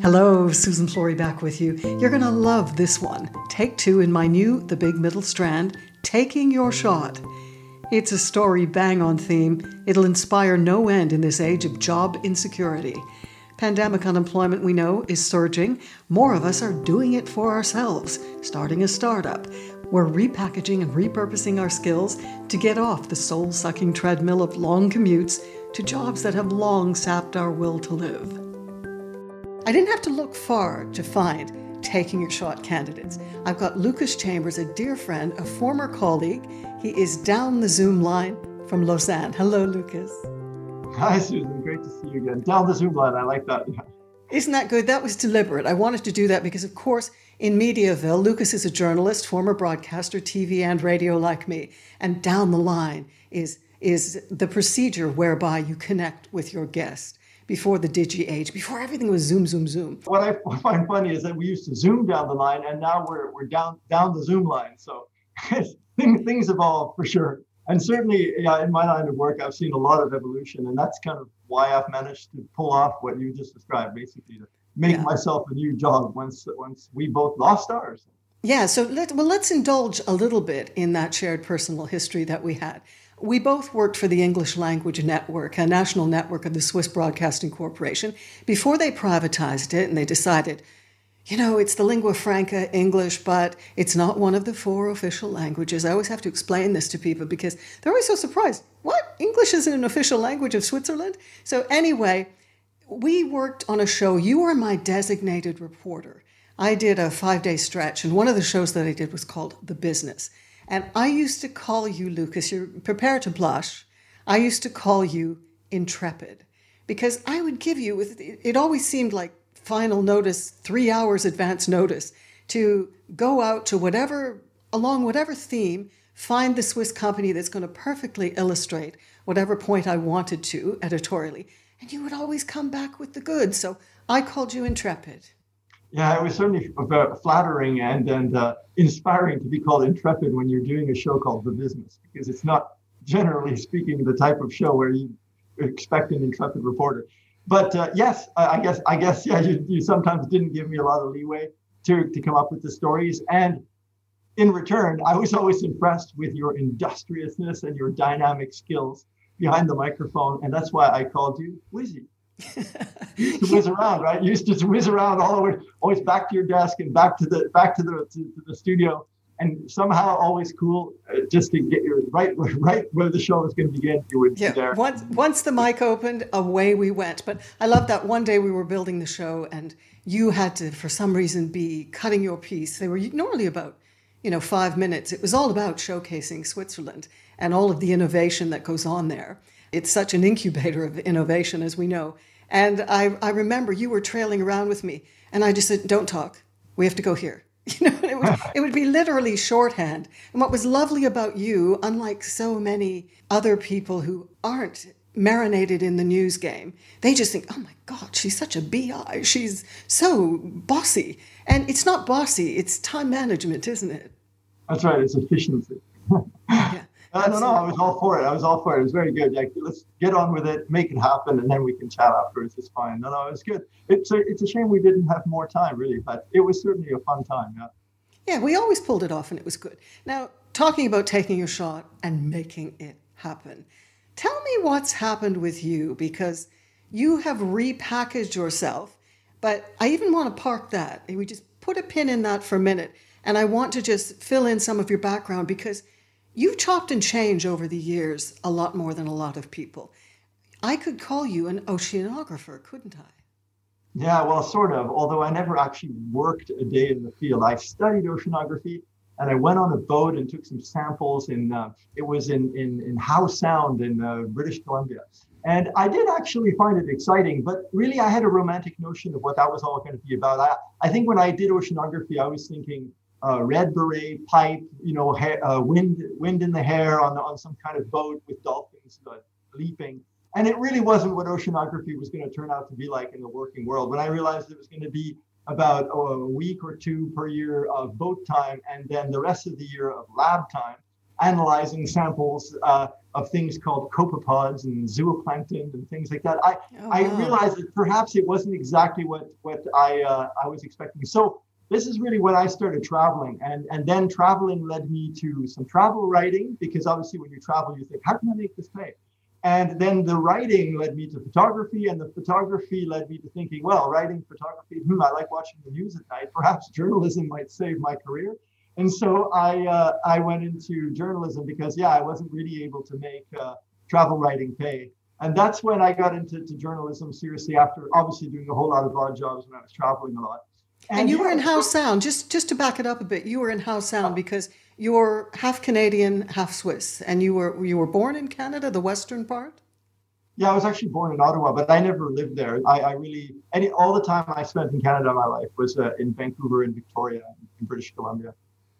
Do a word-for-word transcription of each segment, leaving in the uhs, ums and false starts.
Hello, Susan Flory back with you. You're going to love this one. Take two in my new The Big Middle Strand, Taking Your Shot. It's a story bang on theme. It'll inspire no end in this age of job insecurity. Pandemic unemployment, we know, is surging. More of us are doing it for ourselves, starting a startup. We're repackaging and repurposing our skills to get off the soul-sucking treadmill of long commutes to jobs that have long sapped our will to live. I didn't have to look far to find Taking Your Shot candidates. I've got Lucas Chambers, a dear friend, a former colleague. He is down the Zoom line from Lausanne. Hello, Lucas. Hi, Susan. Great to see you again. Down the Zoom line. I like that. Yeah. Isn't that good? That was deliberate. I wanted to do that because, of course, in Mediaville, Lucas is a journalist, former broadcaster, T V and radio like me. And down the line is, is the procedure whereby you connect with your guest. Before the digi age, before everything was Zoom, Zoom, Zoom. What I find funny is that we used to Zoom down the line, and now we're we're down down the Zoom line. So things things evolve for sure. And certainly, yeah, in my line of work, I've seen a lot of evolution, and that's kind of why I've managed to pull off what you just described, basically to make yeah. myself a new job once once we both lost ours. Yeah. So let well, let's indulge a little bit in that shared personal history that we had. We both worked for the English Language Network, a national network of the Swiss Broadcasting Corporation, before they privatized it and they decided, you know, it's the lingua franca English, but it's not one of the four official languages. I always have to explain this to people because they're always so surprised. What? English isn't an official language of Switzerland? So anyway, we worked on a show. You were my designated reporter. I did a five-day stretch, and one of the shows that I did was called The Business. And I used to call you, Lucas, you're prepared to blush, I used to call you Intrepid because I would give you, it always seemed like final notice, three hours advance notice to go out to whatever, along whatever theme, find the Swiss company that's going to perfectly illustrate whatever point I wanted to editorially. And you would always come back with the goods. So I called you Intrepid. Yeah, it was certainly flattering and and uh, inspiring to be called Intrepid when you're doing a show called The Business, because it's not, generally speaking, the type of show where you expect an intrepid reporter. But uh, yes, I, I guess I guess yeah, you, you sometimes didn't give me a lot of leeway to to come up with the stories, and in return, I was always impressed with your industriousness and your dynamic skills behind the microphone, and that's why I called you Wizzy. You used to whiz around, right? You used to whiz around all the way, always back to your desk and back to the back to the to, to the studio, and somehow always cool, uh, just to get you right right where the show was going to begin. You would yeah, be there. Once once the mic opened, away we went. But I love that one day we were building the show, and you had to, for some reason, be cutting your piece. They were normally about, you know, five minutes. It was all about showcasing Switzerland and all of the innovation that goes on there. It's such an incubator of innovation, as we know. And I, I remember you were trailing around with me, and I just said, don't talk. We have to go here. You know, it would, it would be literally shorthand. And what was lovely about you, unlike so many other people who aren't marinated in the news game, they just think, oh my God, she's such a B I. She's so bossy. And it's not bossy, it's time management, isn't it? That's right, it's efficiency. Yeah. I don't know. I was all for it. I was all for it. It was very good. Like, let's get on with it, make it happen, and then we can chat afterwards. It's fine. No, no, it was good. It's a, it's a shame we didn't have more time, really, but it was certainly a fun time. Yeah. Yeah, we always pulled it off, and it was good. Now, talking about taking your shot and making it happen, tell me what's happened with you, because you have repackaged yourself, but I even want to park that. We just put a pin in that for a minute, and I want to just fill in some of your background, because you've chopped and changed over the years a lot more than a lot of people. I could call you an oceanographer, couldn't I? Yeah, well, sort of, although I never actually worked a day in the field. I studied oceanography, and I went on a boat and took some samples in, uh, it was in, in, in Howe Sound in uh, British Columbia. And I did actually find it exciting, but really I had a romantic notion of what that was all going to be about. I, I think when I did oceanography, I was thinking, Uh, red beret, pipe, you know, hair, uh, wind, wind in the hair on on some kind of boat with dolphins uh, leaping, and it really wasn't what oceanography was going to turn out to be like in the working world. When I realized it was going to be about oh, a week or two per year of boat time, and then the rest of the year of lab time, analyzing samples, uh, of things called copepods and zooplankton and things like that. I, Oh, I wow. realized that perhaps it wasn't exactly what, what I, uh, I was expecting. So this is really when I started traveling. And, and then traveling led me to some travel writing, because obviously when you travel, you think, how can I make this pay? And then the writing led me to photography, and the photography led me to thinking, well, writing photography, hmm, I like watching the news at night. Perhaps journalism might save my career. And so I uh, I went into journalism because, yeah, I wasn't really able to make uh, travel writing pay. And that's when I got into to journalism seriously, after obviously doing a whole lot of odd jobs when I was traveling a lot. And And you were in yeah, Howe so, Sound. Just just to back it up a bit, you were in Howe Sound uh, because you're half Canadian, half Swiss, and you were you were born in Canada, the western part. yeah, I was actually born in Ottawa, but I never lived there. I, I really, any all the time I spent in Canada in my life was uh, in Vancouver and Victoria in British Columbia.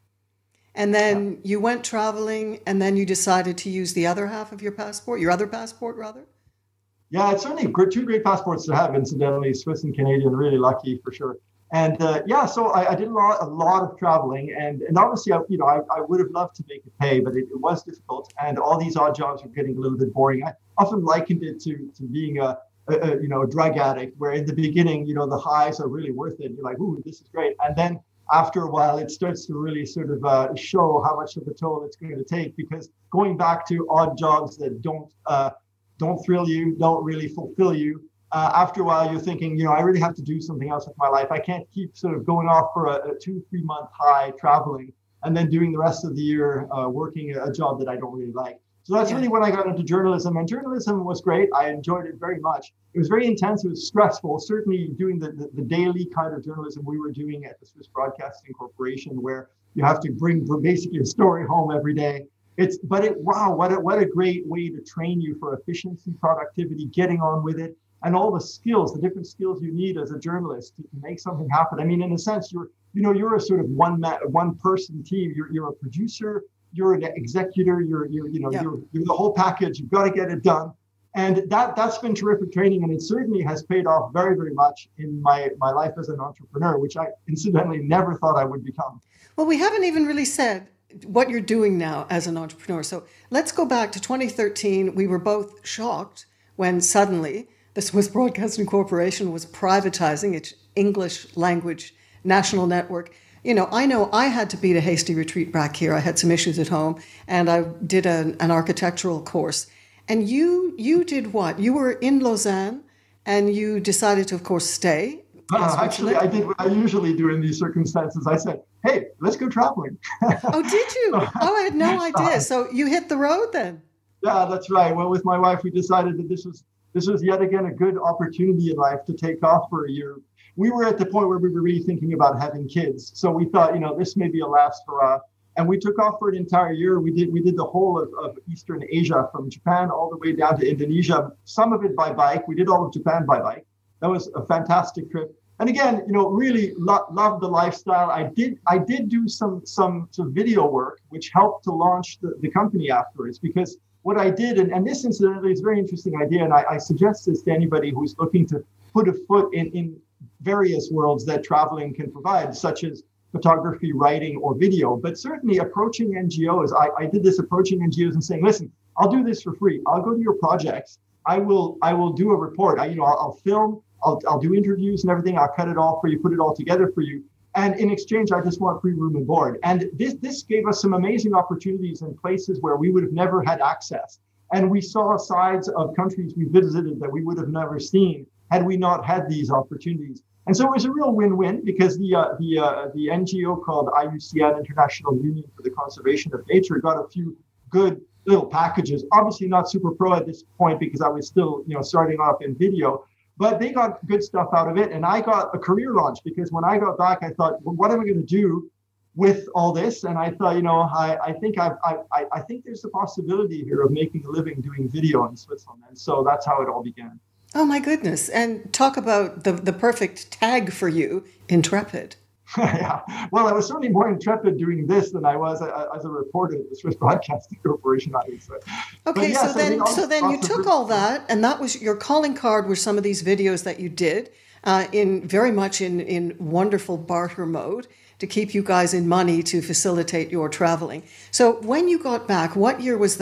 And Yeah. then you went traveling, and then you decided to use the other half of your passport, your other passport, rather. Yeah, it's certainly gr- two great passports to have, incidentally, Swiss and Canadian, really lucky for sure. And uh, yeah, so I, I did a lot, a lot of traveling, and and obviously, I, you know, I, I would have loved to make it pay, but it, it was difficult, and all these odd jobs were getting a little bit boring. I often likened it to to being a, a, a you know a drug addict, where in the beginning, you know, the highs are really worth it. You're like, ooh, this is great, and then after a while, it starts to really sort of uh, show how much of a toll it's going to take, because going back to odd jobs that don't uh, don't thrill you, don't really fulfill you. Uh, after a while, you're thinking, you know, I really have to do something else with my life. I can't keep sort of going off for a, a two, three month high traveling and then doing the rest of the year uh, working a, a job that I don't really like. So that's Yeah. really when I got into journalism, and journalism was great. I enjoyed it very much. It was very intense. It was stressful. Certainly doing the, the, the daily kind of journalism we were doing at the Swiss Broadcasting Corporation, where you have to bring basically a story home every day. It's, but it, wow, what a, what a great way to train you for efficiency, productivity, getting on with it, and all the skills, the different skills you need as a journalist to, to make something happen. I mean, in a sense, you're, you know, you're a sort of one man, one person team. You're, you're a producer, you're an executor, you're, you're, you know, Yeah. you're, you're the whole package. You've got to get it done. And that, that's been terrific training. And it certainly has paid off very, very much in my, my life as an entrepreneur, which I incidentally never thought I would become. Well, we haven't even really said what you're doing now as an entrepreneur. So let's go back to twenty thirteen. We were both shocked when suddenly the Swiss Broadcasting Corporation was privatizing its English language national network. You know, I know I had to beat a hasty retreat back here. I had some issues at home, and I did a, an architectural course. And you, you did what? You were in Lausanne, and you decided to, of course, stay in Uh, actually, Switzerland. I did what I usually do in these circumstances. I said, hey, let's go traveling. Oh, did you? Oh, I had no idea. So you hit the road then. Yeah, that's right. Well, with my wife, we decided that this was this was yet again a good opportunity in life to take off for a year. We were at the point where we were really thinking about having kids, so we thought, you know, this may be a last hurrah, and we took off for an entire year. We did we did the whole of, of Eastern Asia, from Japan all the way down to Indonesia. Some of it by bike. We did all of Japan by bike. That was a fantastic trip. And again, you know, really lo- loved the lifestyle. I did I did do some some some video work, which helped to launch the, the company afterwards, because what I did, and, and this incidentally is a very interesting idea, and I, I suggest this to anybody who's looking to put a foot in, in various worlds that traveling can provide, such as photography, writing, or video, but certainly approaching N G Os. I, I did this approaching N G Os and saying, listen, I'll do this for free. I'll go to your projects. I will I will do a report. I, you know, I'll, I'll film, I'll, I'll do interviews and everything. I'll cut it all for you, put it all together for you. And in exchange, I just want free room and board. And this this gave us some amazing opportunities in places where we would have never had access. And we saw sides of countries we visited that we would have never seen had we not had these opportunities. And so it was a real win-win, because the uh, the uh, the N G O called I U C N, International Union for the Conservation of Nature, got a few good little packages. Obviously not super pro at this point, because I was still, you know, starting off in video. But they got good stuff out of it, and I got a career launch, because when I got back, I thought, well, what am I going to do with all this? And I thought, you know, I, I think I've, I, I think there's a possibility here of making a living doing video in Switzerland, and so that's how it all began. Oh my goodness. And talk about the, the perfect tag for you, intrepid. Yeah, well, I was certainly more intrepid doing this than I was a, as a reporter at the Swiss Broadcasting Corporation, I would say. But Okay, so yes, I mean, then so then you lots of took good- all that, and that was your calling card were some of these videos that you did uh, in very much in, in wonderful barter mode to keep you guys in money to facilitate your traveling. So when you got back, what year was that?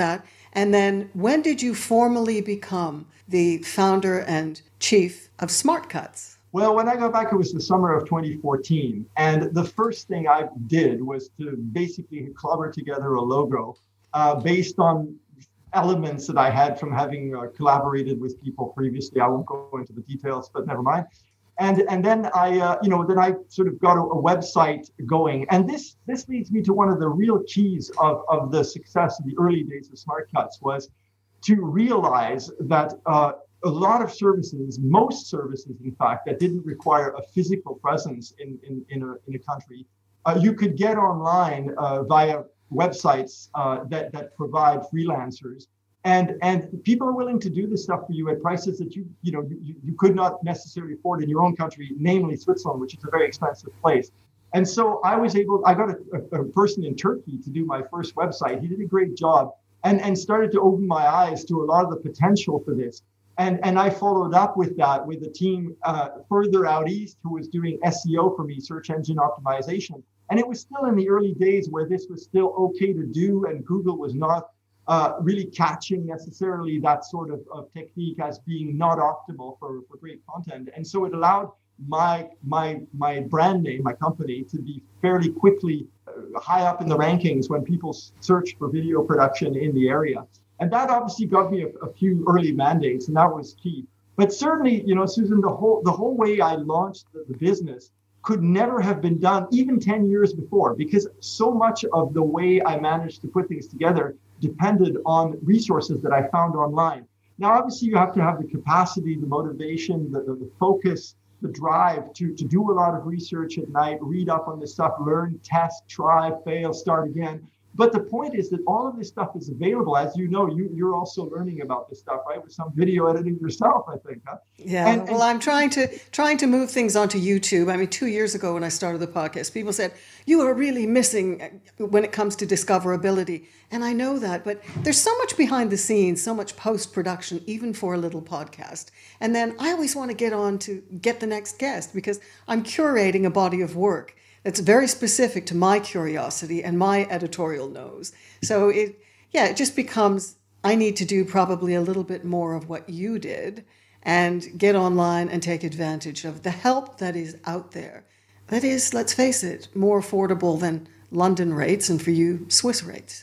And then when did you formally become the founder and chief of SmartCuts? Well, when I got back, it was the summer of twenty fourteen. And the first thing I did was to basically clobber together a logo uh, based on elements that I had from having uh, collaborated with people previously. I won't go into the details, but never mind. And and then I, uh, you know, then I sort of got a, a website going. And this this leads me to one of the real keys of, of the success of the early days of SmartCuts was to realize that uh, a lot of services, most services, in fact, that didn't require a physical presence in, in, in, a, in a country, uh, you could get online uh, via websites uh, that, that provide freelancers. And, and people are willing to do this stuff for you at prices that you, you, know, you, you could not necessarily afford in your own country, namely Switzerland, which is a very expensive place. And so I was able, I got a, a, a person in Turkey to do my first website. He did a great job and, and started to open my eyes to a lot of the potential for this. And, and I followed up with that with a team uh, further out east who was doing S E O for me, search engine optimization. And it was still in the early days where this was still okay to do, and Google was not uh, really catching necessarily that sort of, of technique as being not optimal for, for great content. And so it allowed my my my brand name, my company, to be fairly quickly uh, high up in the rankings when people search for video production in the area. And that obviously got me a, a few early mandates, and that was key. But certainly, you know, Susan, the whole the whole way I launched the, the business could never have been done even ten years before, because so much of the way I managed to put things together depended on resources that I found online. Now, obviously, you have to have the capacity, the motivation, the, the, the focus, the drive to, to do a lot of research at night, read up on this stuff, learn, test, try, fail, start again. But the point is that all of this stuff is available. As you know, you, you're also learning about this stuff, right? With some video editing yourself, I think. Huh? Yeah, and, and, well, I'm trying to trying to move things onto YouTube. I mean, two years ago when I started the podcast, people said, you are really missing when it comes to discoverability. And I know that, but there's so much behind the scenes, so much post-production, even for a little podcast. And then I always want to get on to get the next guest because I'm curating a body of work that's very specific to my curiosity and my editorial nose. So it, yeah, it just becomes, I need to do probably a little bit more of what you did and get online and take advantage of the help that is out there. That is, let's face it, more affordable than London rates and for you, Swiss rates.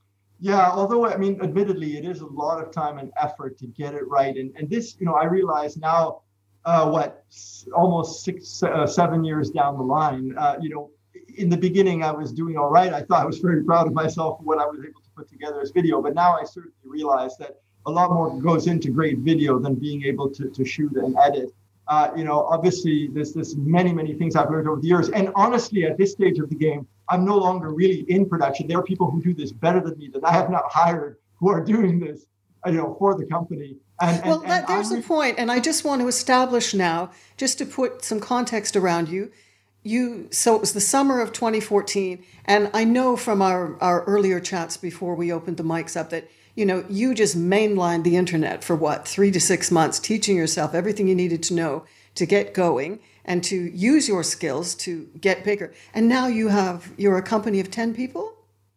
Yeah, although, I mean, admittedly, it is a lot of time and effort to get it right. And, and this, you know, I realize now, Uh, what, almost six, uh, seven years down the line, uh, you know, in the beginning, I was doing all right. I thought I was very proud of myself for what I was able to put together as video. But now I certainly realize that a lot more goes into great video than being able to, to shoot and edit. Uh, you know, obviously, there's, there's many, many things I've learned over the years. And honestly, at this stage of the game, I'm no longer really in production. There are people who do this better than me that I have not hired who are doing this, you know, for the company. And, well, and, that, and there's I'm, a point, and I just want to establish now, just to put some context around you, you. So it was the summer of twenty fourteen, and I know from our, our earlier chats before we opened the mics up that, you know, you just mainlined the internet for what, three to six months, teaching yourself everything you needed to know to get going and to use your skills to get bigger. And now you have, you're a company of ten people?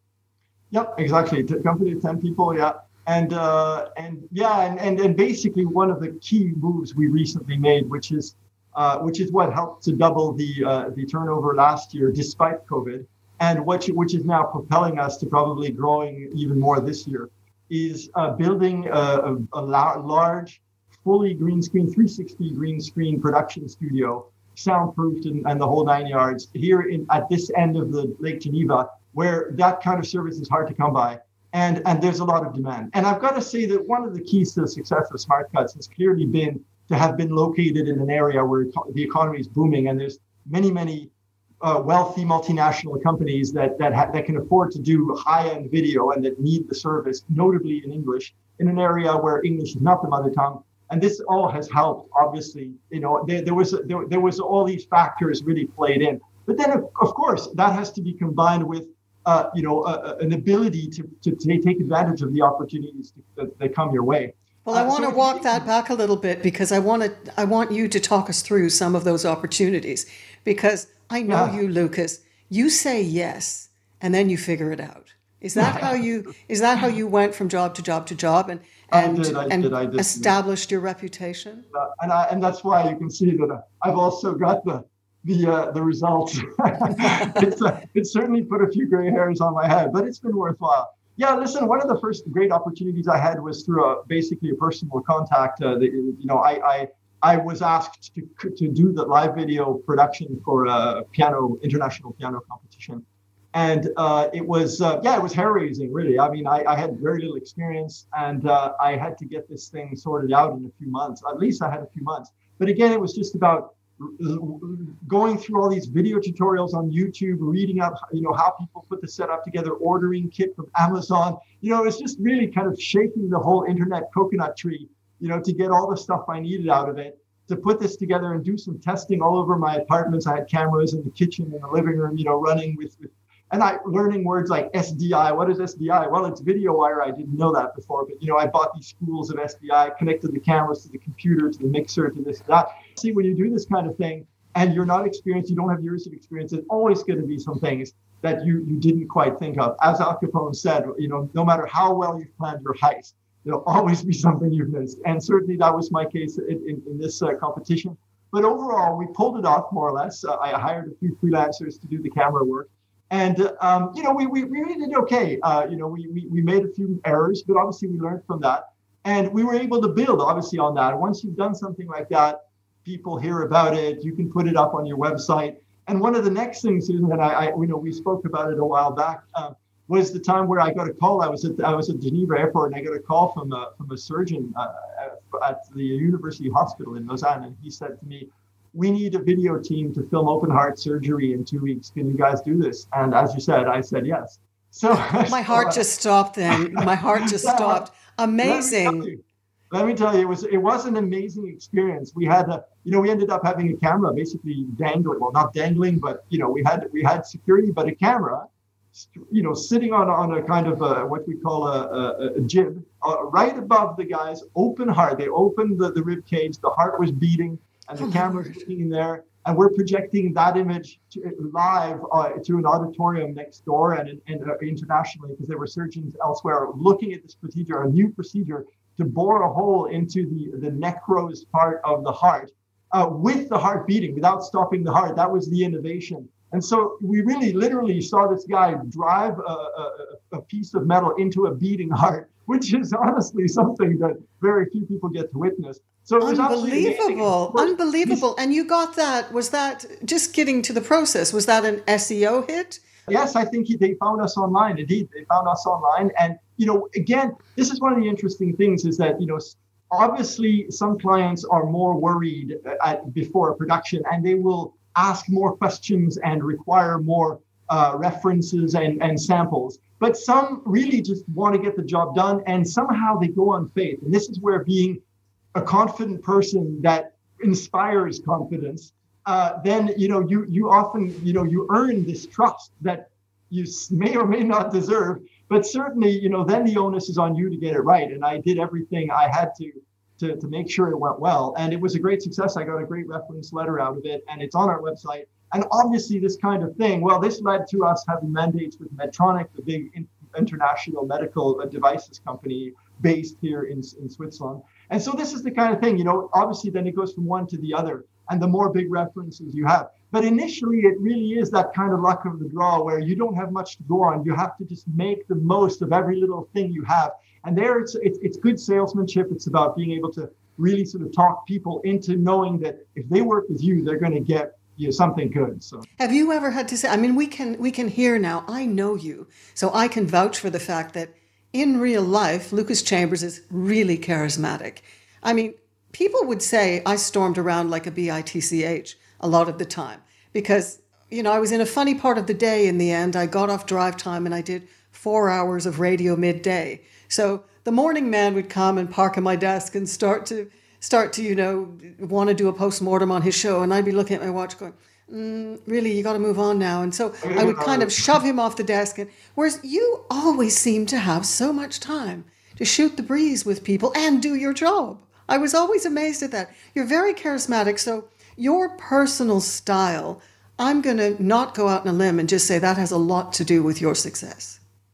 Yep, exactly. A company of ten people, yeah. And uh, and yeah, and, and and basically one of the key moves we recently made, which is uh, which is what helped to double the uh, the turnover last year despite COVID, and which which is now propelling us to probably growing even more this year, is uh, building a, a, a large, fully green screen, three sixty green screen production studio, soundproofed and, and the whole nine yards here in at this end of the Lake Geneva, where that kind of service is hard to come by. And, and there's a lot of demand. And I've got to say that one of the keys to the success of SmartCuts has clearly been to have been located in an area where the economy is booming, and there's many, many uh, wealthy multinational companies that that, ha- that can afford to do high-end video and that need the service, notably in English, in an area where English is not the mother tongue. And this all has helped, obviously. You know, there, there was there, there was all these factors really played in. But then, of, of course, that has to be combined with Uh, you know, uh, an ability to, to, to take advantage of the opportunities that, that come your way. Well, I want to uh, so walk that back a little bit because I want to. I want you to talk us through some of those opportunities, because I know yeah. you, Lucas. You say yes, and then you figure it out. Is that how you is that how you went from job to job to job and I and did, I and did, I did. established your reputation? Uh, and I, and that's why you can see that I've also got the the uh, the results. it's uh, it's certainly put a few gray hairs on my head, but it's been worthwhile. Yeah, listen. One of the first great opportunities I had was through a basically a personal contact. Uh, that, you know, I, I I was asked to to do the live video production for a piano international piano competition. And uh, it was, uh, yeah, it was hair raising, really. I mean, I, I had very little experience, and uh, I had to get this thing sorted out in a few months. At least I had a few months. But again, it was just about going through all these video tutorials on YouTube, reading up, you know, how people put the setup together, ordering kit from Amazon. You know, it's just really kind of shaking the whole internet coconut tree, you know, to get all the stuff I needed out of it, to put this together and do some testing all over my apartments. I had cameras in the kitchen and the living room, you know, running with, with and I learning words like S D I. What is S D I? Well, it's video wire. I didn't know that before, but you know, I bought these spools of S D I, connected the cameras to the computer, to the mixer, to this, that. See, when you do this kind of thing and you're not experienced, you don't have years of experience, there's always going to be some things that you you didn't quite think of. As Al Capone said, you know, no matter how well you've planned your heist, there'll always be something you've missed. And certainly that was my case in, in, in this uh, competition. But overall, we pulled it off more or less. Uh, I hired a few freelancers to do the camera work. And, um, you know, we, we, we really did okay. Uh, you know, we, we, we made a few errors, but obviously we learned from that. And we were able to build, obviously, on that. Once you've done something like that, people hear about it. You can put it up on your website. And one of the next things, Susan, and I, I you know, we spoke about it a while back, uh, was the time where I got a call. I was at I was at Geneva Airport, and I got a call from a, from a surgeon uh, at the University Hospital in Lausanne. And he said to me, we need a video team to film open heart surgery in two weeks. Can you guys do this? And as you said, I said yes. So my heart just stopped then. My heart just stopped. Amazing. Let me tell you, let me tell you, it was it was an amazing experience. We had a, you know, we ended up having a camera basically dangling, well, not dangling, but you know, we had we had security, but a camera, you know, sitting on on a kind of a, what we call a, a, a jib, uh, right above the guy's open heart. They opened the, the rib cage, the heart was beating. And the oh camera's looking in there, and we're projecting that image to, live uh, to an auditorium next door and, and uh, internationally, because there were surgeons elsewhere looking at this procedure, a new procedure to bore a hole into the, the necrosed part of the heart uh, with the heart beating without stopping the heart. That was the innovation. And so we really literally saw this guy drive a, a, a piece of metal into a beating heart, which is honestly something that very few people get to witness. So it was unbelievable, unbelievable. And you got that, was that, just getting to the process, was that an S E O hit? Yes, I think he, they found us online. Indeed, they found us online. And, you know, again, this is one of the interesting things is that, you know, obviously some clients are more worried at, before a production, and they will ask more questions and require more uh, references and, and samples. But some really just want to get the job done, and somehow they go on faith. And this is where being a confident person that inspires confidence, uh, then, you know, you you often, you know, you earn this trust that you may or may not deserve, but certainly, you know, then the onus is on you to get it right. And I did everything I had to, to, to make sure it went well. And it was a great success. I got a great reference letter out of it, and it's on our website. And obviously this kind of thing, well, this led to us having mandates with Medtronic, the big in, international medical devices company based here in, in Switzerland. And so this is the kind of thing, you know, obviously then it goes from one to the other, and the more big references you have. But initially, it really is that kind of luck of the draw where you don't have much to go on. You have to just make the most of every little thing you have. And there it's, it's, it's good salesmanship. It's about being able to really sort of talk people into knowing that if they work with you, they're going to get you know, something good. So have you ever had to say, I mean, we can, we can hear now, I know you, so I can vouch for the fact that in real life, Lucas Chambers is really charismatic. I mean, people would say I stormed around like a B I T C H a lot of the time because, you know, I was in a funny part of the day in the end. I got off drive time and I did four hours of radio midday. So the morning man would come and park at my desk and start to, start to, you know, want to do a postmortem on his show. And I'd be looking at my watch going, Mm, really, you got to move on now. And so I would kind of shove him off the desk. And whereas you always seem to have so much time to shoot the breeze with people and do your job. I was always amazed at that. You're very charismatic. So your personal style, I'm going to not go out on a limb and just say that has a lot to do with your success.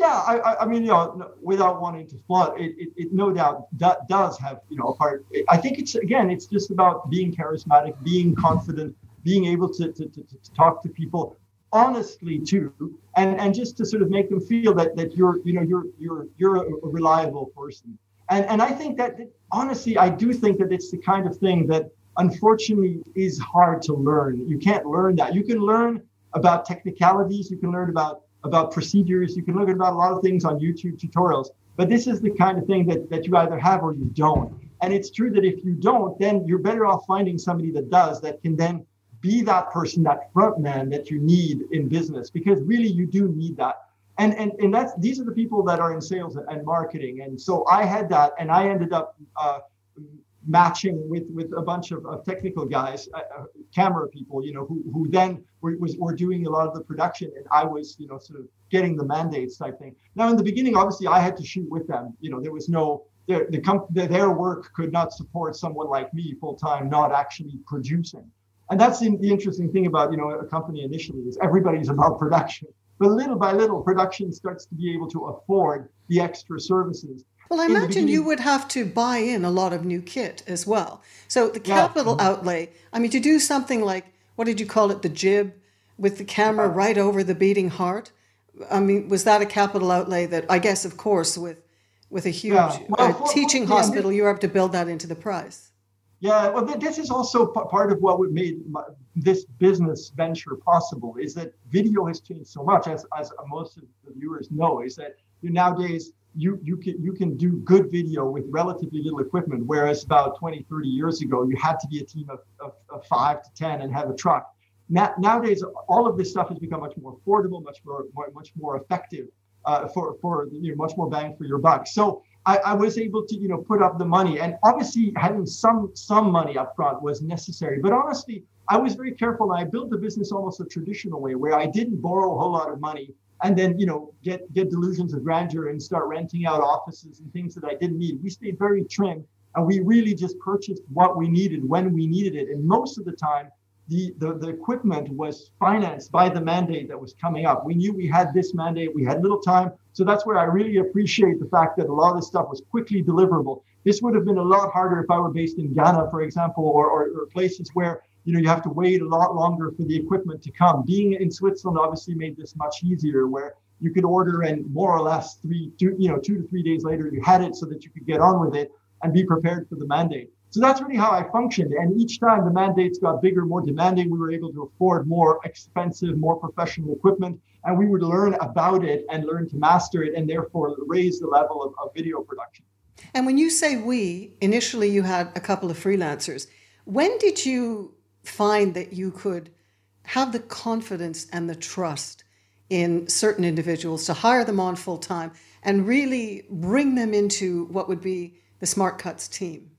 Yeah, I, I, I mean, you know, without wanting to flood, it, it, it no doubt do, does have, you know, a part. I think it's, again, it's just about being charismatic, being confident, being able to, to, to, to talk to people honestly too, and, and just to sort of make them feel that, that you're, you know, you're, you're, you're a, a reliable person. And, and I think that, honestly, I do think that it's the kind of thing that unfortunately is hard to learn. You can't learn that. You can learn about technicalities, you can learn about about procedures, you can learn about a lot of things on YouTube tutorials, but this is the kind of thing that, that you either have or you don't. And it's true that if you don't, then you're better off finding somebody that does, that can then be that person, that front man that you need in business, because really you do need that. And and and that's these are the people that are in sales and marketing. And so I had that, and I ended up uh, matching with with a bunch of, of technical guys, uh, uh, camera people, you know, who who then were, was were doing a lot of the production, and I was, you know, sort of getting the mandates type thing. Now, in the beginning, obviously, I had to shoot with them. You know, there was no their the comp- their work could not support someone like me full time, not actually producing. And that's the, the interesting thing about, you know, a company initially is everybody's about production, but little by little, production starts to be able to afford the extra services. Well, I imagine you would have to buy in a lot of new kit as well. So the capital yeah. outlay, I mean, to do something like, what did you call it, the jib, with the camera yeah. right over the beating heart? I mean, was that a capital outlay that, I guess, of course, with with a huge yeah. well, uh, for, teaching for, hospital, yeah, you were able to build that into the price? Yeah, well, this is also p- part of what made my, this business venture possible, is that video has changed so much, as, as most of the viewers know, is that you nowadays, you you can you can do good video with relatively little equipment, whereas about twenty, thirty years ago, you had to be a team of, of, of five to ten and have a truck. Now, nowadays, all of this stuff has become much more affordable, much more, more much more effective, uh, for, for you know, much more bang for your buck. So I, I was able to, you know, put up the money, and obviously having some some money up front was necessary. But honestly, I was very careful, and I built the business almost a traditional way, where I didn't borrow a whole lot of money and then, you know, get, get delusions of grandeur and start renting out offices and things that I didn't need. We stayed very trim, and we really just purchased what we needed when we needed it. And most of the time, the, the, the equipment was financed by the mandate that was coming up. We knew we had this mandate, we had little time. So that's where I really appreciate the fact that a lot of this stuff was quickly deliverable. This would have been a lot harder if I were based in Ghana, for example, or, or, or places where, you know, you have to wait a lot longer for the equipment to come. Being in Switzerland obviously made this much easier, where you could order and more or less three, two, you know, two to three days later, you had it so that you could get on with it and be prepared for the mandate. So that's really how I functioned. And each time the mandates got bigger, more demanding, we were able to afford more expensive, more professional equipment, and we would learn about it and learn to master it, and therefore raise the level of, of video production. And when you say we, initially you had a couple of freelancers. When did you find that you could have the confidence and the trust in certain individuals to hire them on full time and really bring them into what would be the Smart Cuts team?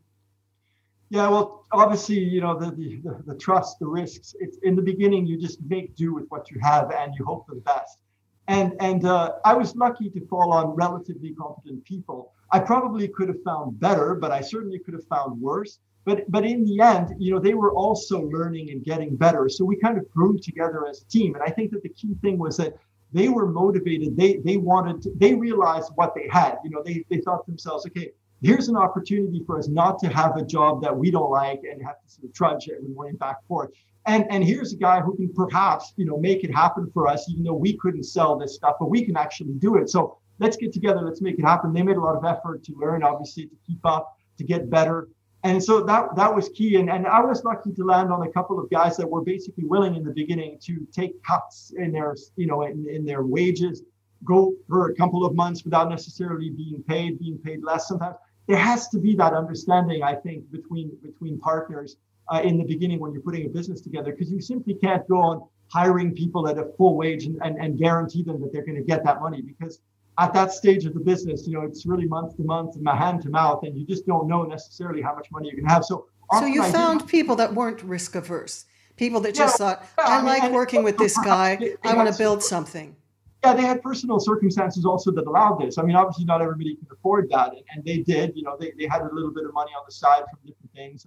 Yeah, well, obviously, you know, the, the the trust, the risks. It's in the beginning, you just make do with what you have and you hope for the best. And and uh, I was lucky to fall on relatively competent people. I probably could have found better, but I certainly could have found worse. But but in the end, you know, they were also learning and getting better. So we kind of grew together as a team. And I think that the key thing was that they were motivated. They they wanted to, they realized what they had. You know, they they thought to themselves, okay, here's an opportunity for us not to have a job that we don't like and have to sort of trudge every morning back and forth. And and here's a guy who can perhaps, you know, make it happen for us, even though we couldn't sell this stuff, but we can actually do it. So let's get together, let's make it happen. They made a lot of effort to learn, obviously, to keep up, to get better. And so that that was key. And, and I was lucky to land on a couple of guys that were basically willing in the beginning to take cuts in their, you know, in, in their wages, go for a couple of months without necessarily being paid, being paid less sometimes. There has to be that understanding, I think, between between partners uh, in the beginning when you're putting a business together, because you simply can't go on hiring people at a full wage and, and, and guarantee them that they're going to get that money, because at that stage of the business, you know, it's really month to month and hand to mouth, and you just don't know necessarily how much money you can have. So, so you found did, people that weren't risk averse, people that just yeah, thought, yeah, I, I like mean, working with this guy, they, they I want to build something. Yeah, they had personal circumstances also that allowed this. I mean, obviously not everybody can afford that, and, and they did. You know, they, they had a little bit of money on the side from different things.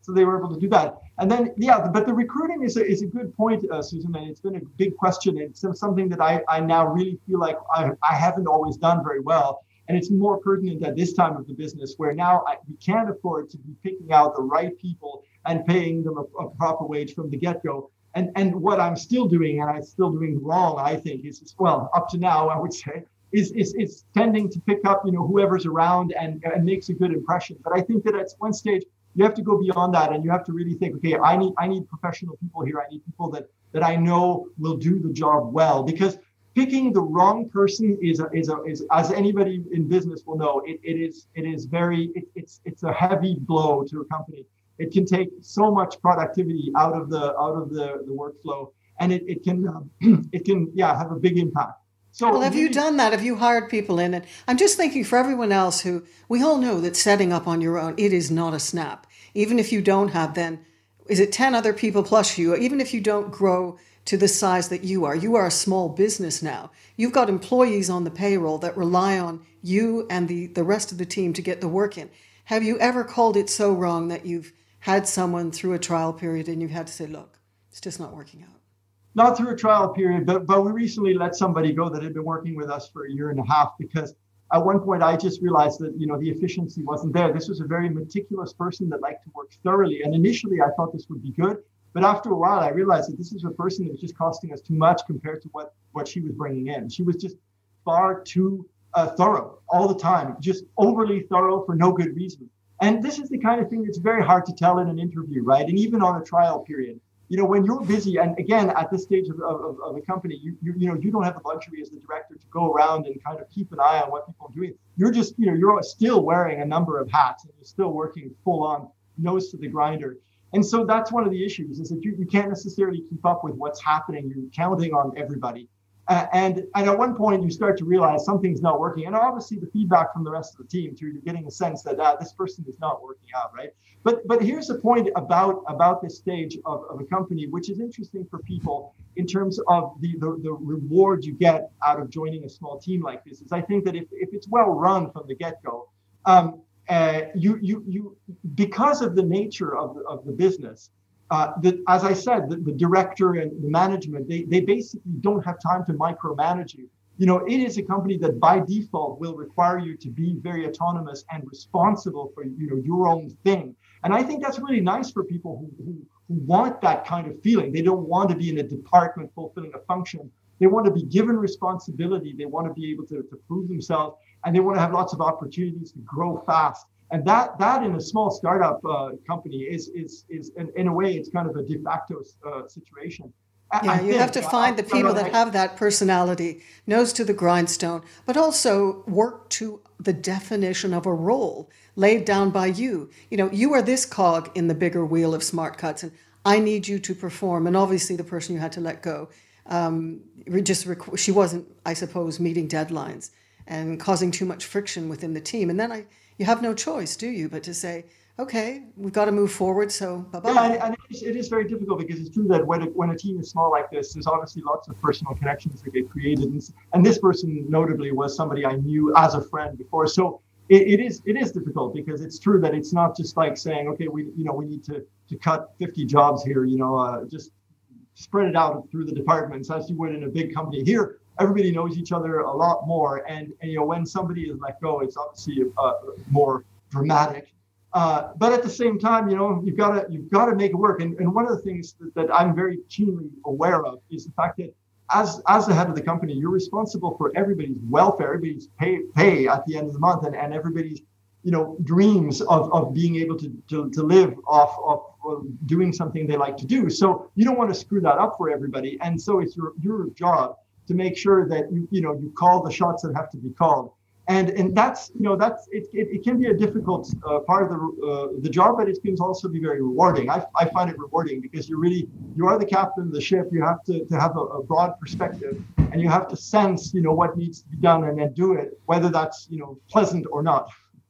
so they were able to do that. And then, yeah, but the recruiting is a, is a good point, uh, Susan, and it's been a big question. It's something that I, I now really feel like I, I haven't always done very well. And it's more pertinent at this time of the business where now I, we can't afford to be picking out the right people and paying them a, a proper wage from the get-go. And and what I'm still doing, and I'm still doing wrong, I think, is, is well, up to now, I would say, is is is tending to pick up, you know, whoever's around and, and makes a good impression. But I think that at one stage, you have to go beyond that, and you have to really think, okay, I need I need professional people here. I need people that that I know will do the job well. Because picking the wrong person is a, is a, is as anybody in business will know, it, it is it is very it, it's it's a heavy blow to a company. It can take so much productivity out of the out of the, the workflow, and it, it can um, it can yeah have a big impact. So well, have you done that? Have you hired people in it? I'm just thinking for everyone else who, we all know that setting up on your own, it is not a snap. Even if you don't have then, is it ten other people plus you? Even if you don't grow to the size that you are, you are a small business now. You've got employees on the payroll that rely on you and the, the rest of the team to get the work in. Have you ever called it so wrong that you've had someone through a trial period and you've had to say, look, it's just not working out? Not through a trial period, but but we recently let somebody go that had been working with us for a year and a half because at one point I just realized that, you know, the efficiency wasn't there. This was a very meticulous person that liked to work thoroughly. And initially I thought this would be good. But after a while, I realized that this is a person that was just costing us too much compared to what, what she was bringing in. She was just far too uh, thorough all the time, just overly thorough for no good reason. And this is the kind of thing that's very hard to tell in an interview, right? And even on a trial period. You know, when you're busy, and again, at this stage of, of, of a company, you, you you know, you don't have the luxury as the director to go around and kind of keep an eye on what people are doing. You're just, you know, you're still wearing a number of hats and you're still working full on, nose to the grinder. And so that's one of the issues is that you, you can't necessarily keep up with what's happening. You're counting on everybody. Uh, and, and at one point you start to realize something's not working. And obviously the feedback from the rest of the team too, you're getting a sense that uh, this person is not working out, right? But but here's the point about, about this stage of, of a company, which is interesting for people in terms of the, the, the reward you get out of joining a small team like this. Is I think that if, if it's well run from the get-go, um, uh, you you you because of the nature of the, of the business, Uh, the, as I said, the, the director and the management, they, they basically don't have time to micromanage you. You know, it is a company that by default will require you to be very autonomous and responsible for, you know, your own thing. And I think that's really nice for people who, who, who want that kind of feeling. They don't want to be in a department fulfilling a function. They want to be given responsibility. They want to be able to, to prove themselves, and they want to have lots of opportunities to grow fast. And that that in a small startup uh, company is is is in, in a way it's kind of a de facto uh, situation. I, yeah, I you think, have to find the people that have that personality, nose to the grindstone, but also work to the definition of a role laid down by you. You know, you are this cog in the bigger wheel of Smart Cuts, and I need you to perform. And obviously, the person you had to let go, um, just rec- she wasn't, I suppose, meeting deadlines and causing too much friction within the team. And then I. You have no choice, do you, but to say, okay, we've got to move forward, so bye-bye. Yeah, and, and it, is, it is very difficult because it's true that when a, when a team is small like this, there's obviously lots of personal connections that get created. And, and this person notably was somebody I knew as a friend before. So it, it is it is difficult because it's true that it's not just like saying, okay, we you know we need to, to cut fifty jobs here, you know, uh, just spread it out through the departments as you would in a big company. Here, everybody knows each other a lot more, and, and you know when somebody is let go, it's obviously uh, more dramatic. Uh, but at the same time, you know you've got to you've got to make it work. And, and one of the things that, that I'm very keenly aware of is the fact that as as the head of the company, you're responsible for everybody's welfare, everybody's pay pay at the end of the month, and, and everybody's you know dreams of, of being able to, to to live off of doing something they like to do. So you don't want to screw that up for everybody, and so it's your your job to make sure that you you know you call the shots that have to be called, and and that's you know that's it it, it can be a difficult uh, part of the uh, the job, but it can also be very rewarding. I, I find it rewarding because you're really you are the captain of the ship. You have to, to have a, a broad perspective, and you have to sense you know what needs to be done and then do it, whether that's you know pleasant or not.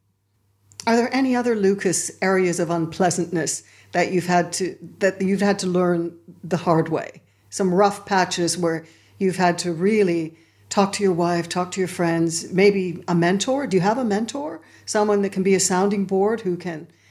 Are there any other, Lucas, areas of unpleasantness that you've had to that you've had to learn the hard way? Some rough patches where you've had to really talk to your wife, talk to your friends, maybe a mentor. Do you have a mentor? Someone that can be a sounding board who can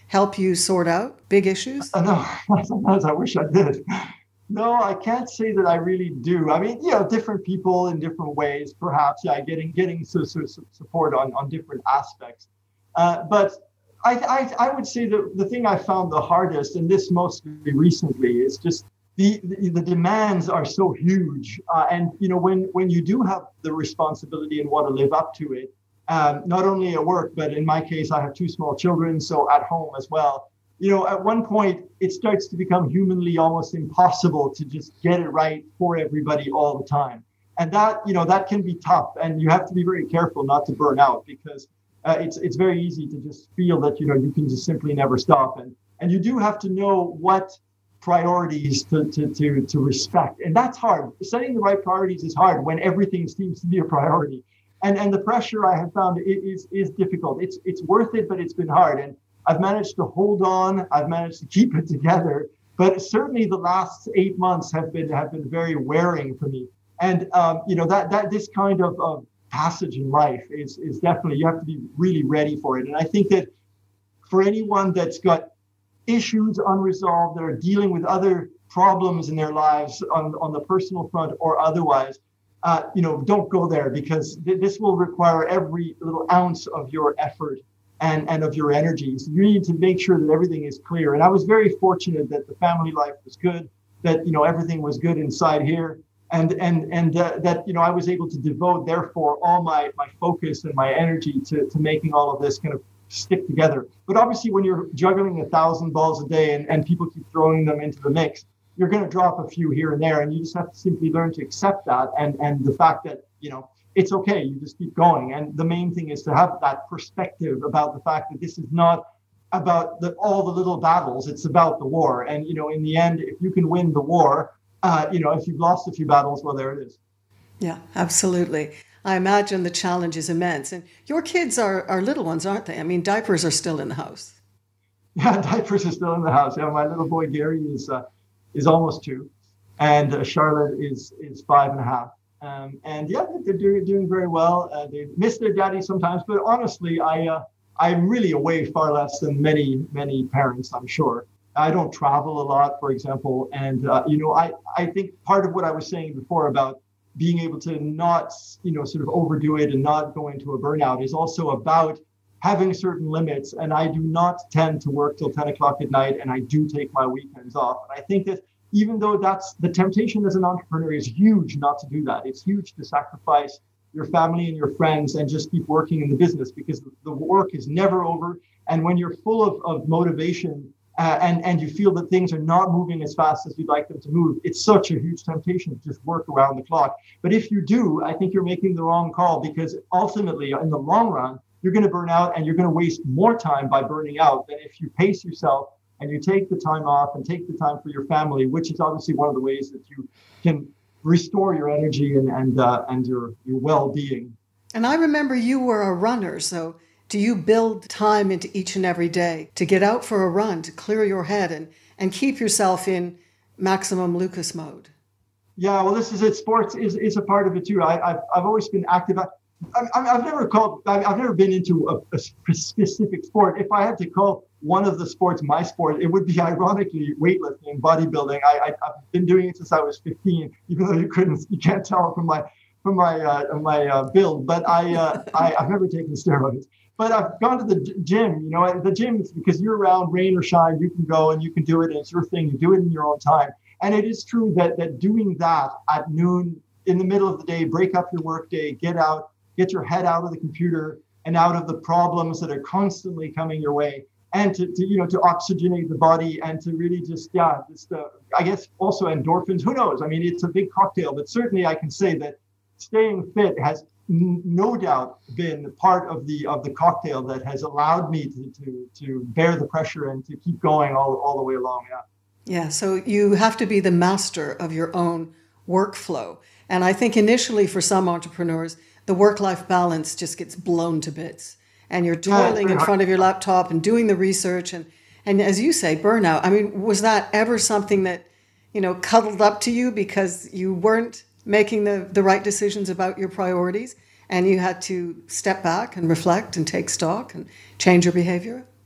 help you sort out big issues? Uh, no, sometimes I wish I did. No, I can't say that I really do. I mean, you know, different people in different ways, perhaps. Yeah, getting getting so, so, so support on on different aspects. Uh, but I, I I would say that the thing I found the hardest, and this mostly recently, is just the the, the demands are so huge. Uh, and you know, when when you do have the responsibility and want to live up to it, um, not only at work, but in my case, I have two small children, so at home as well. You know, at one point, it starts to become humanly almost impossible to just get it right for everybody all the time. And that, you know, that can be tough. And you have to be very careful not to burn out, because uh, it's it's very easy to just feel that, you know, you can just simply never stop. And and you do have to know what priorities to, to, to, to respect. And that's hard. Setting the right priorities is hard when everything seems to be a priority. And and the pressure I have found is is difficult. It's it's worth it, but it's been hard. And I've managed to hold on. I've managed to keep it together. But certainly the last eight months have been have been very wearing for me. And um, you know, that that this kind of, of passage in life is is definitely, you have to be really ready for it. And I think that for anyone that's got issues unresolved, that are dealing with other problems in their lives on, on the personal front or otherwise, uh, you know, don't go there, because th- this will require every little ounce of your effort and, and of your energies. You need to make sure that everything is clear. And I was very fortunate that the family life was good, that, you know, everything was good inside here. And and and uh, that, you know, I was able to devote, therefore, all my, my focus and my energy to, to making all of this kind of stick together. But obviously, when you're juggling a thousand balls a day and, and people keep throwing them into the mix, you're going to drop a few here and there. And you just have to simply learn to accept that. And, and the fact that, you know, it's okay. You just keep going. And the main thing is to have that perspective about the fact that this is not about the, all the little battles. It's about the war. And, you know, in the end, if you can win the war, uh, you know, if you've lost a few battles, well, there it is. Yeah, absolutely. I imagine the challenge is immense. And your kids are, are little ones, aren't they? I mean, diapers are still in the house. Yeah, diapers are still in the house. Yeah, my little boy, Gary, is uh, is almost two. And uh, Charlotte is is five and a half. Um, and yeah, they're doing doing very well. Uh, they miss their daddy sometimes, but honestly, I uh, I'm really away far less than many many parents, I'm sure. I don't travel a lot, for example, and uh, you know, I I think part of what I was saying before about being able to not, you know, sort of overdo it and not go into a burnout is also about having certain limits. And I do not tend to work till ten o'clock at night, and I do take my weekends off. And I think that even though that's the temptation as an entrepreneur is huge not to do that. It's huge to sacrifice your family and your friends and just keep working in the business, because the work is never over. And when you're full of, of motivation uh, and, and you feel that things are not moving as fast as you'd like them to move, it's such a huge temptation to just work around the clock. But if you do, I think you're making the wrong call, because ultimately, in the long run, you're going to burn out, and you're going to waste more time by burning out than if you pace yourself and you take the time off and take the time for your family, which is obviously one of the ways that you can restore your energy and and uh, and your your well-being. And I remember you were a runner, so do you build time into each and every day to get out for a run, to clear your head and, and keep yourself in maximum Lucas mode? Yeah, well, this is it. Sports is, is a part of it too. I, I've I've always been active. I, I, I've never called. I've never been into a, a specific sport. If I had to call one of the sports my sport, it would be ironically weightlifting, bodybuilding. I, I I've been doing it since I was fifteen, even though you couldn't, you can't tell from my from my uh, my uh, build. But I, uh, I I've never taken steroids. But I've gone to the gym. You know, the gym is because you're around, rain or shine, you can go and you can do it, and it's your thing. You do it in your own time. And it is true that that doing that at noon in the middle of the day, break up your work day, get out, get your head out of the computer and out of the problems that are constantly coming your way, and to, to you know, to oxygenate the body and to really just, yeah, just, uh, I guess also endorphins, who knows? I mean, it's a big cocktail, but certainly I can say that staying fit has n- no doubt been part of the of the cocktail that has allowed me to, to, to bear the pressure and to keep going all, all the way along, yeah. Yeah, so you have to be the master of your own workflow. And I think initially for some entrepreneurs, the work-life balance just gets blown to bits. And you're toiling in front of your laptop and doing the research. And, and as you say, burnout. I mean, was that ever something that, you know, cuddled up to you because you weren't making the, the right decisions about your priorities and you had to step back and reflect and take stock and change your behavior?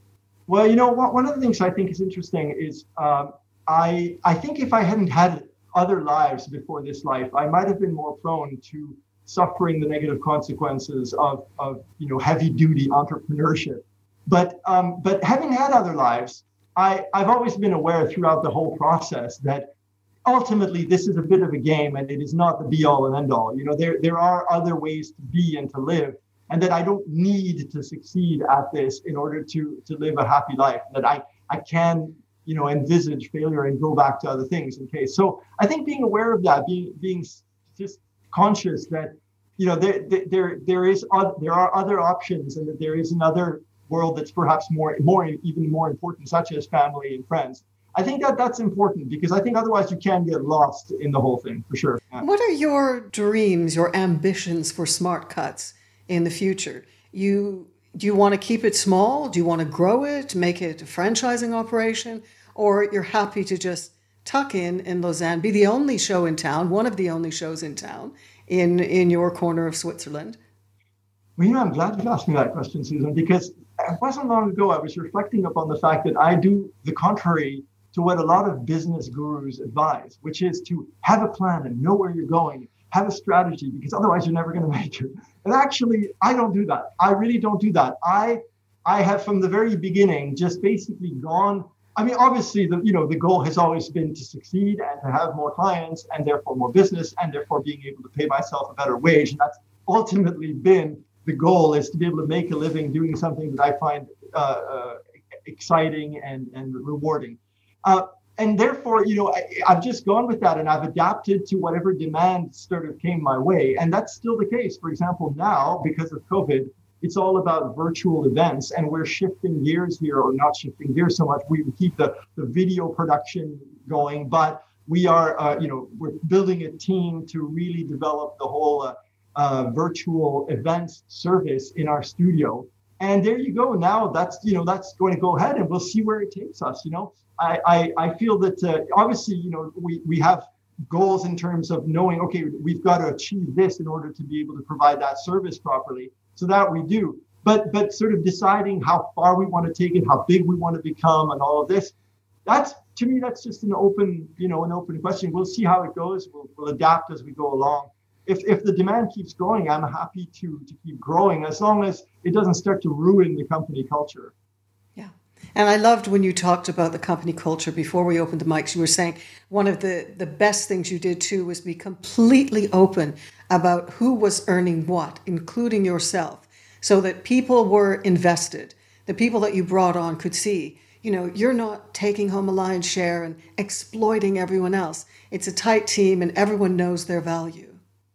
Well, you know, one one of the things I think is interesting is um, I I think if I hadn't had other lives before this life, I might have been more prone to suffering the negative consequences of of you know heavy duty entrepreneurship. But um, but having had other lives, I I've always been aware throughout the whole process that ultimately this is a bit of a game and it is not the be all and end all. You know, there there are other ways to be and to live, and that I don't need to succeed at this in order to to live a happy life. That I I can you know envisage failure and go back to other things in case. So I think being aware of that, being being just conscious that you know there there there is there are other options and that there is another world that's perhaps more more even more important, such as family and friends. I think that that's important because I think otherwise you can get lost in the whole thing for sure. Yeah. What are your dreams, your ambitions for Smart Cuts in the future? You do you want to keep it small? Do you want to grow it, make it a franchising operation, or you're happy to just tuck in in Lausanne, be the only show in town, one of the only shows in town in in your corner of Switzerland? Well, you know, I'm glad you asked me that question, Susan, because it wasn't long ago I was reflecting upon the fact that I do the contrary to what a lot of business gurus advise, which is to have a plan and know where you're going, have a strategy, because otherwise you're never going to make it. And actually, I don't do that. I really don't do that. I I have from the very beginning just basically gone. I mean, obviously, the you know the goal has always been to succeed and to have more clients and therefore more business and therefore being able to pay myself a better wage. And that's ultimately been the goal, is to be able to make a living doing something that I find uh, uh, exciting and, and rewarding. Uh, and therefore, you know, I, I've just gone with that and I've adapted to whatever demand sort of came my way. And that's still the case. For example, now, because of COVID, it's all about virtual events and we're shifting gears here, or not shifting gears so much. We keep the, the video production going, but we are, uh, you know, we're building a team to really develop the whole uh, uh, virtual events service in our studio. And there you go. Now that's, you know, that's going to go ahead and we'll see where it takes us. You know, I, I, I feel that uh, obviously, you know, we, we have goals in terms of knowing, okay, we've got to achieve this in order to be able to provide that service properly. So that we do. But, but sort of deciding how far we want to take it, how big we want to become and all of this, that's, to me, that's just an open, you know, an open question. We'll see how it goes. We'll, we'll adapt as we go along. If if the demand keeps growing, I'm happy to to keep growing as long as it doesn't start to ruin the company culture. Yeah. And I loved when you talked about the company culture before we opened the mics. You were saying one of the, the best things you did too was be completely open about who was earning what, including yourself, so that people were invested. The people that you brought on could see, you know, you're not taking home a lion's share and exploiting everyone else. It's a tight team and everyone knows their value.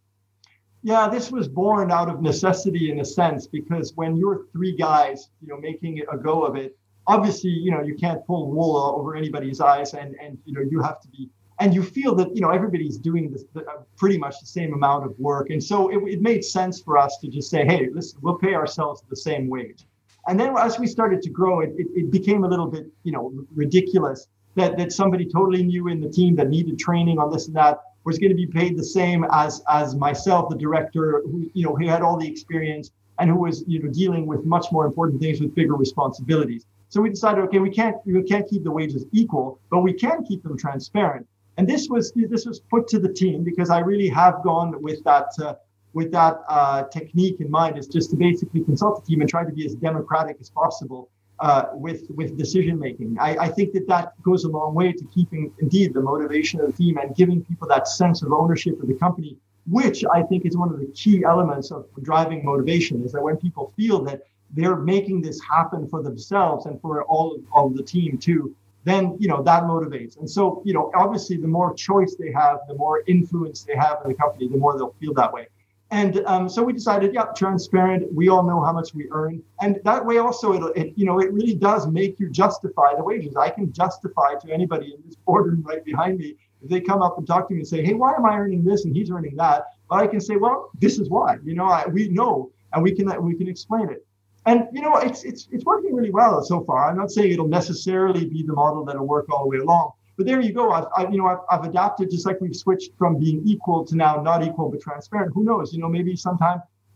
Yeah, this was born out of necessity in a sense, because when you're three guys, you know, making a go of it, obviously, you know, you can't pull wool over anybody's eyes, and and you know, you have to be, and you feel that you know everybody's doing this the, uh, pretty much the same amount of work, and so it, it made sense for us to just say, hey, listen, we'll pay ourselves the same wage. And then as we started to grow, it it, it became a little bit, you know, ridiculous that that somebody totally new in the team that needed training on this and that was going to be paid the same as as myself, the director, who you know who had all the experience and who was you know dealing with much more important things with bigger responsibilities. So we decided, okay, we can't we can't keep the wages equal, but we can keep them transparent. And this was this was put to the team because I really have gone with that uh, with that uh, technique in mind, is just to basically consult the team and try to be as democratic as possible uh, with with decision making. I, I think that that goes a long way to keeping indeed the motivation of the team and giving people that sense of ownership of the company, which I think is one of the key elements of driving motivation. Is that when people feel that they're making this happen for themselves and for all of, all of the team too, then you know that motivates. And so you know obviously the more choice they have, the more influence they have in the company, the more they'll feel that way. And um, so we decided, yeah, transparent. We all know how much we earn, and that way also, it, it you know, it really does make you justify the wages. I can justify to anybody in this boardroom right behind me if they come up and talk to me and say, "Hey, why am I earning this and he's earning that?" Well, I can say, "Well, this is why." You know, I, we know, and we can we can explain it. And you know, it's it's it's working really well so far. I'm not saying it'll necessarily be the model that'll work all the way along. But there you go. I've, I, you know, I've, I've adapted, just like we've switched from being equal to now not equal but transparent. Who knows? You know, maybe sometime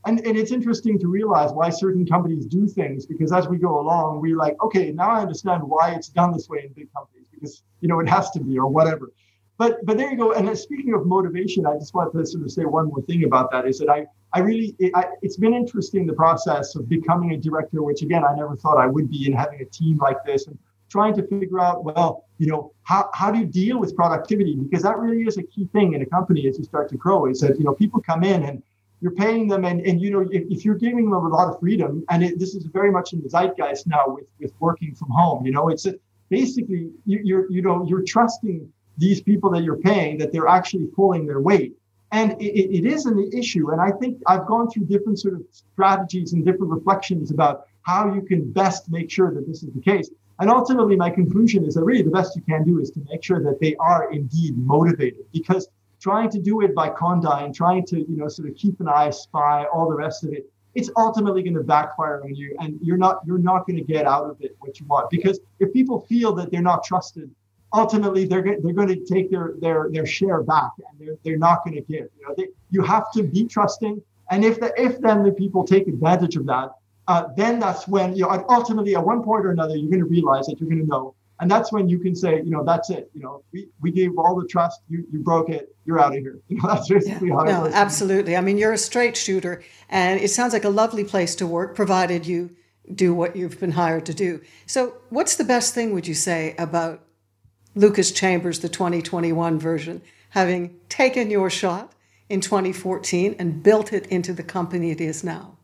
And, and it's interesting to realize why certain companies do things, because as we go along, we're like, okay, now I understand why it's done this way in big companies, because, you know, it has to be or whatever. But but there you go. And then speaking of motivation, I just want to sort of say one more thing about that is that I, I really, it, I, it's been interesting, the process of becoming a director, which again, I never thought I would be, and having a team like this and trying to figure out, well, you know, how, how do you deal with productivity? Because that really is a key thing in a company as you start to grow, is that, you know, people come in and you're paying them, and, and you know, if, if you're giving them a lot of freedom, and it, this is very much in the zeitgeist now with, with working from home, you know, it's a, basically, you, you're, you know, you're trusting these people that you're paying that they're actually pulling their weight. And it, it is an issue. And I think I've gone through different sort of strategies and different reflections about how you can best make sure that this is the case. And ultimately, my conclusion is that really the best you can do is to make sure that they are indeed motivated, because trying to do it by condign, trying to, you know, sort of keep an eye, spy, all the rest of it, it's ultimately going to backfire on you, and you're not you're not going to get out of it what you want. Because if people feel that they're not trusted, ultimately they're they're going to take their their their share back, and they're they're not going to give. You know, they, you have to be trusting, and if the if then the people take advantage of that, uh, then that's when, you know, ultimately at one point or another you're going to realize that you're going to know, and that's when you can say, you know, that's it. You know, we, we gave all the trust, you you broke it, you're out of here. You know, that's basically yeah, how no, it goes. Absolutely. I mean, you're a straight shooter, and it sounds like a lovely place to work, provided you do what you've been hired to do. So, what's the best thing, would you say, about Lucas Chambers, the twenty twenty-one version, having taken your shot in twenty fourteen and built it into the company it is now?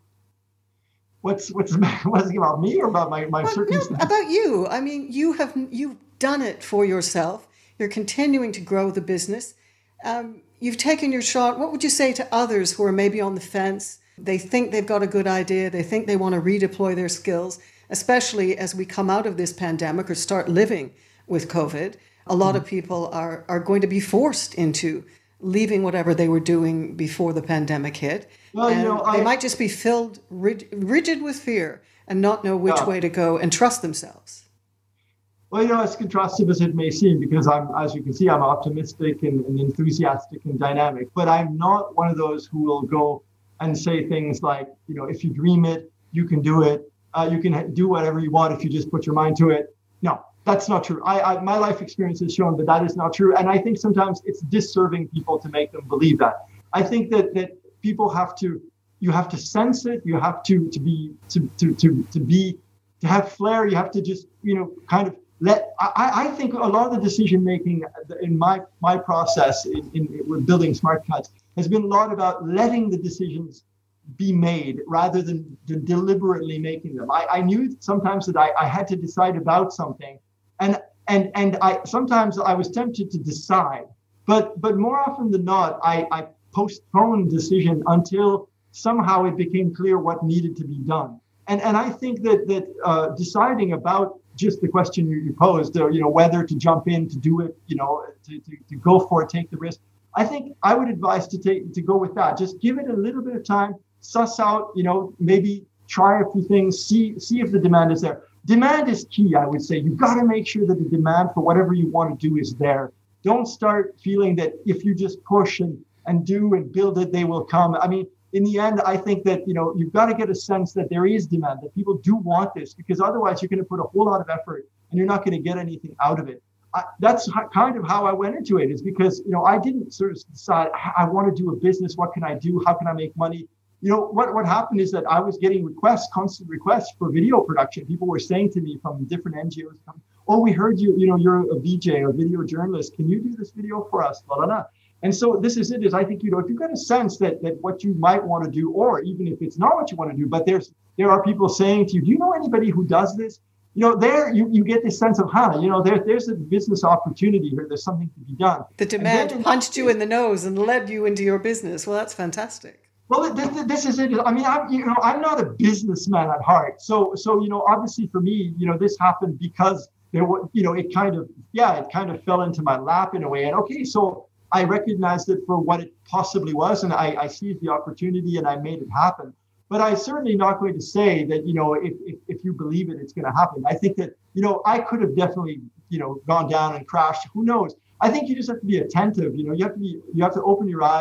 What's what's what's it about me or about my my well, circumstances? No, about you. I mean, you have you've done it for yourself. You're continuing to grow the business. Um, you've taken your shot. What would you say to others who are maybe on the fence? They think they've got a good idea. They think they want to redeploy their skills, especially as we come out of this pandemic or start living with COVID. A lot of people are, are going to be forced into leaving whatever they were doing before the pandemic hit. Well, and you know, they I, might just be filled rig- rigid with fear and not know which yeah. way to go and trust themselves. Well, you know, as contrastive as it may seem, because I'm, as you can see, I'm optimistic and, and enthusiastic and dynamic, but I'm not one of those who will go and say things like, you know, if you dream it, you can do it. Uh, you can do whatever you want if you just put your mind to it. No, that's not true. I, I, my life experience has shown that that is not true. And I think sometimes it's disserving people to make them believe that. I think that that people have to, you have to sense it. You have to, to be, to, to, to, to be, to have flair. You have to just, you know, kind of let, I, I think a lot of the decision making in my, my process in, in, in building Smart Cuts has been a lot about letting the decisions be made rather than, than deliberately making them. I, I knew sometimes that I, I had to decide about something, and and and I sometimes I was tempted to decide, but but more often than not, I, I postponed decision until somehow it became clear what needed to be done. And and I think that that uh, deciding about just the question you, you posed, or, you know, whether to jump in, to do it, you know, to, to, to go for it, take the risk. I think I would advise to take to go with that. Just give it a little bit of time, suss out, you know, maybe try a few things, see see if the demand is there. Demand is key, I would say. You've got to make sure that the demand for whatever you want to do is there. Don't start feeling that if you just push and, and do and build it, they will come. I mean, in the end, I think that, you know, you've got to get a sense that there is demand, that people do want this, because otherwise you're going to put a whole lot of effort and you're not going to get anything out of it. I, that's how, kind of how I went into it, is because, you know, I didn't sort of decide, I want to do a business. What can I do? How can I make money? You know, what, what happened is that I was getting requests, constant requests for video production. People were saying to me from different N G Os, oh, we heard you, you know, you're a V J, a video journalist. Can you do this video for us? La, la, la. And so this is it, is I think, you know, if you've got a sense that that what you might want to do, or even if it's not what you want to do, but there's there are people saying to you, do you know anybody who does this? You know, there you, you get this sense of, huh, you know, there, there's a business opportunity here. There's something to be done. The demand punched you in the nose and led you into your business. Well, that's fantastic. Well, this, this is it. I mean, I'm, you know, I'm not a businessman at heart. So, so, you know, obviously for me, you know, this happened because there were, you know, it kind of, yeah, it kind of fell into my lap in a way. And okay, so I recognized it for what it possibly was, and I, I seized the opportunity and I made it happen. But I'm certainly not going to say that, you know, if, if, if you believe it, it's going to happen. I think that, you know, I could have definitely, you know, gone down and crashed. Who knows? I think you just have to be attentive. You know, you have to be, you have to open your eyes.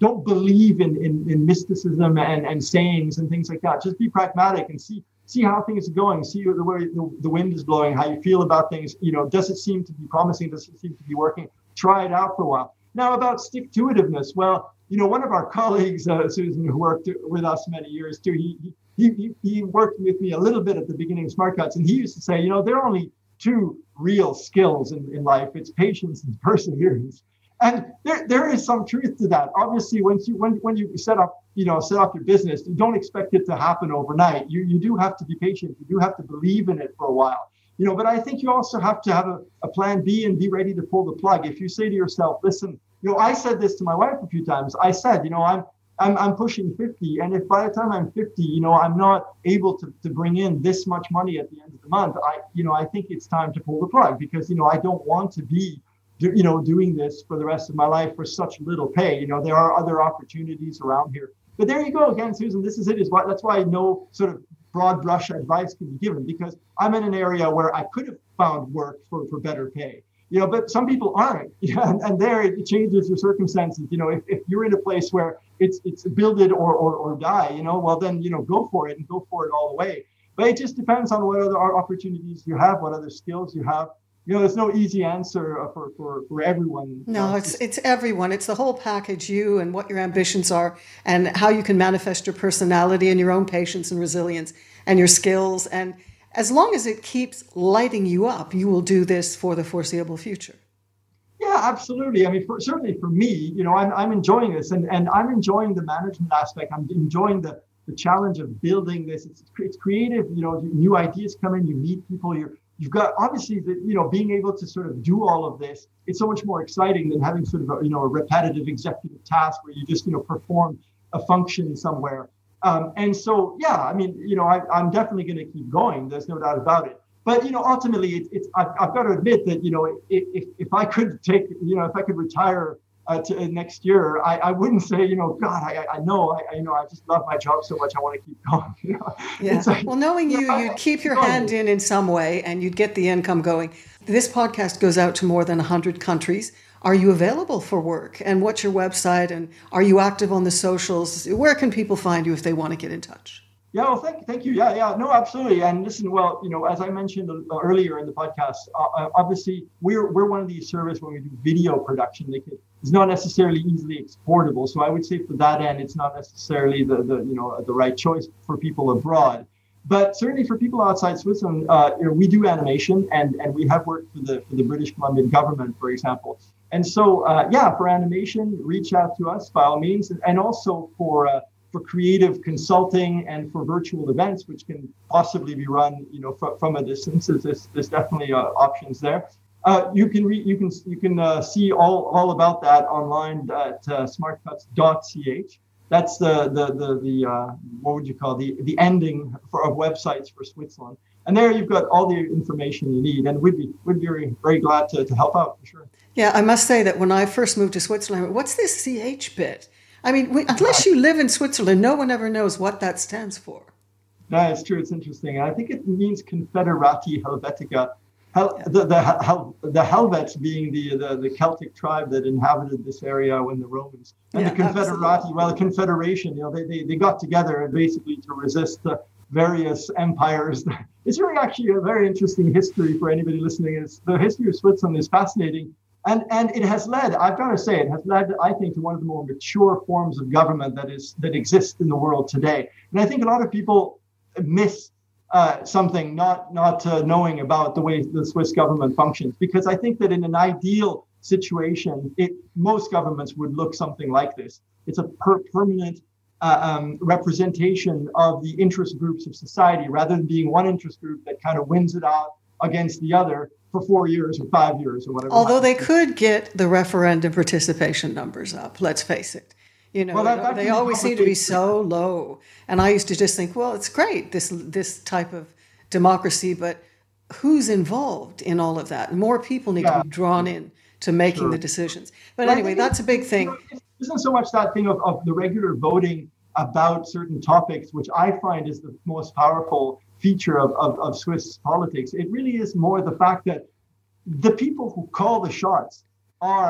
don't believe in, in, in mysticism and, and sayings and things like that. Just be pragmatic and see see how things are going. See the way the, the wind is blowing, how you feel about things. You know, does it seem to be promising? Does it seem to be working? Try it out for a while. Now about stick-to-itiveness. Well, you know, one of our colleagues, uh, Susan, who worked with us many years too, he, he he he worked with me a little bit at the beginning of SmartCuts, and he used to say, you know, there are only two real skills in, in life. It's patience and perseverance. And there, there is some truth to that. Obviously, once you when when you set up, you know, set up your business, you don't expect it to happen overnight. You you do have to be patient. You do have to believe in it for a while. You know, but I think you also have to have a, a plan B and be ready to pull the plug. If you say to yourself, listen, you know, I said this to my wife a few times. I said, you know, I'm I'm I'm pushing fifty, and if by the time I'm fifty, you know, I'm not able to, to bring in this much money at the end of the month, I you know, I think it's time to pull the plug, because, you know, I don't want to be Do, you know, doing this for the rest of my life for such little pay. You know, there are other opportunities around here. But there you go again, Susan. This is it. Is why that's why no sort of broad brush advice can be given, because I'm in an area where I could have found work for, for better pay. You know, but some people aren't. Yeah, and, and there it changes your circumstances. You know, if, if you're in a place where it's it's build it or, or or die, you know, well then, you know, go for it and go for it all the way. But it just depends on what other opportunities you have, what other skills you have. You know, there's no easy answer for, for, for everyone. No, it's it's everyone. It's the whole package, you and what your ambitions are and how you can manifest your personality and your own patience and resilience and your skills. And as long as it keeps lighting you up, you will do this for the foreseeable future. Yeah, absolutely. I mean, for, certainly for me, you know, I'm I'm enjoying this, and, and I'm enjoying the management aspect. I'm enjoying the, the challenge of building this. It's, it's creative. You know, new ideas come in, you meet people, you're You've got obviously the, you know, being able to sort of do all of this. It's so much more exciting than having sort of a, you know, a repetitive executive task where you just, you know, perform a function somewhere. Um, and so, yeah, I mean, you know, I, I'm definitely going to keep going. There's no doubt about it. But, you know, ultimately, it, it's I've, I've got to admit that, you know, if, if if I could take, you know, if I could retire uh, to, uh, next year, I, I wouldn't say, you know, God, I I know, I, I you know, I just love my job so much, I want to keep going. You know? Yeah. Like, well, knowing you, you you'd keep your hand in in some way and you'd get the income going. This podcast goes out to more than one hundred countries. Are you available for work? And what's your website? And are you active on the socials? Where can people find you if they want to get in touch? Yeah, well, thank, thank you. Yeah, yeah, no, absolutely. And listen, well, you know, as I mentioned earlier in the podcast, uh, obviously we're we're one of these services when we do video production. They can, it's not necessarily easily exportable. So I would say for that end, it's not necessarily the, the you know the right choice for people abroad. But certainly for people outside Switzerland, uh, you know, we do animation, and and we have worked for the for the British Columbian government, for example. And so, uh, yeah, for animation, reach out to us by all means, and also for. Uh, for creative consulting and for virtual events, which can possibly be run, you know, from, from a distance. There's, there's definitely uh, options there. Uh, you can re- you can you can uh, see all, all about that online at uh, smartcuts dot c h. That's the the the, the uh, what would you call the the ending for of websites for Switzerland. And there you've got all the information you need, and we'd be we'd be very, very glad to, to help out for sure. Yeah, I must say that when I first moved to Switzerland, what's this C H bit? I mean, we, unless you live in Switzerland, no one ever knows what that stands for. No, it's true. It's interesting. I think it means Confederati Helvetica. Hel, yeah. the, the, Hel, the Helvets being the, the, the Celtic tribe that inhabited this area when the Romans. And yeah, the Confederati, absolutely. Well, the Confederation, you know, they, they, they got together basically to resist the various empires. It's really actually a very interesting history for anybody listening. It's, the history of Switzerland is fascinating. And and it has led, I've got to say, it has led, I think, to one of the more mature forms of government that is that exists in the world today. And I think a lot of people miss uh, something, not not uh, knowing about the way the Swiss government functions, because I think that in an ideal situation, it most governments would look something like this. It's a per- permanent uh, um, representation of the interest groups of society, rather than being one interest group that kind of wins it out against the other for four years or five years or whatever. Although they could get the referendum participation numbers up, let's face it. You know, well, that, that they always seem to be so low. And I used to just think, well, it's great, this this type of democracy, but who's involved in all of that? More people need yeah. to be drawn in to making sure. the decisions. But well, anyway, that's a big thing. You know, it isn't so much that thing of, of the regular voting about certain topics, which I find is the most powerful feature of, of, of Swiss politics. It really is more the fact that the people who call the shots are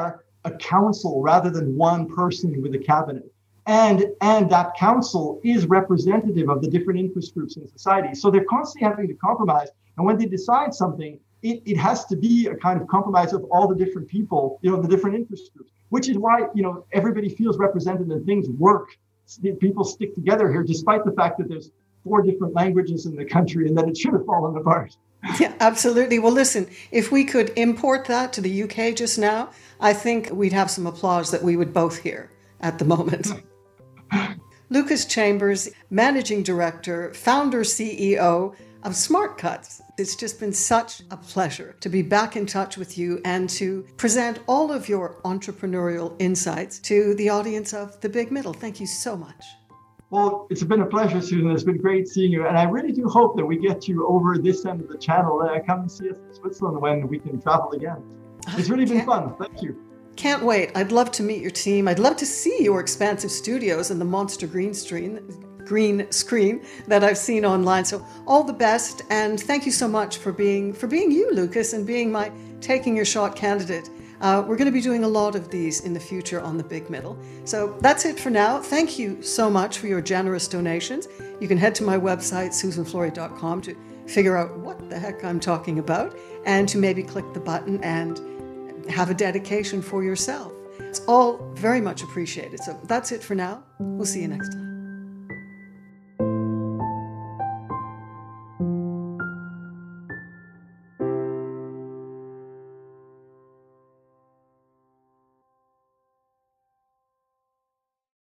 a council rather than one person with a cabinet. And, and that council is representative of the different interest groups in society. So they're constantly having to compromise. And when they decide something, it, it has to be a kind of compromise of all the different people, you know, the different interest groups, which is why, you know, everybody feels represented and things work. People stick together here, despite the fact that there's four different languages in the country and that it should have fallen apart. Yeah, absolutely. Well, listen, if we could import that to the U K just now, I think we'd have some applause that we would both hear at the moment. Lucas Chambers, Managing Director, Founder, C E O of SmartCuts. It's just been such a pleasure to be back in touch with you and to present all of your entrepreneurial insights to the audience of The Big Middle. Thank you so much. Well, it's been a pleasure, Susan. It's been great seeing you. And I really do hope that we get you over this end of the channel. Uh, come and see us in Switzerland when we can travel again. It's really been fun. Thank you. Can't wait. I'd love to meet your team. I'd love to see your expansive studios and the monster green screen, green screen that I've seen online. So all the best. And thank you so much for being, for being you, Lucas, and being my taking your shot candidate. Uh, we're going to be doing a lot of these in the future on The Big Middle. So that's it for now. Thank you so much for your generous donations. You can head to my website, susan flory dot com, to figure out what the heck I'm talking about and to maybe click the button and have a dedication for yourself. It's all very much appreciated. So that's it for now. We'll see you next time.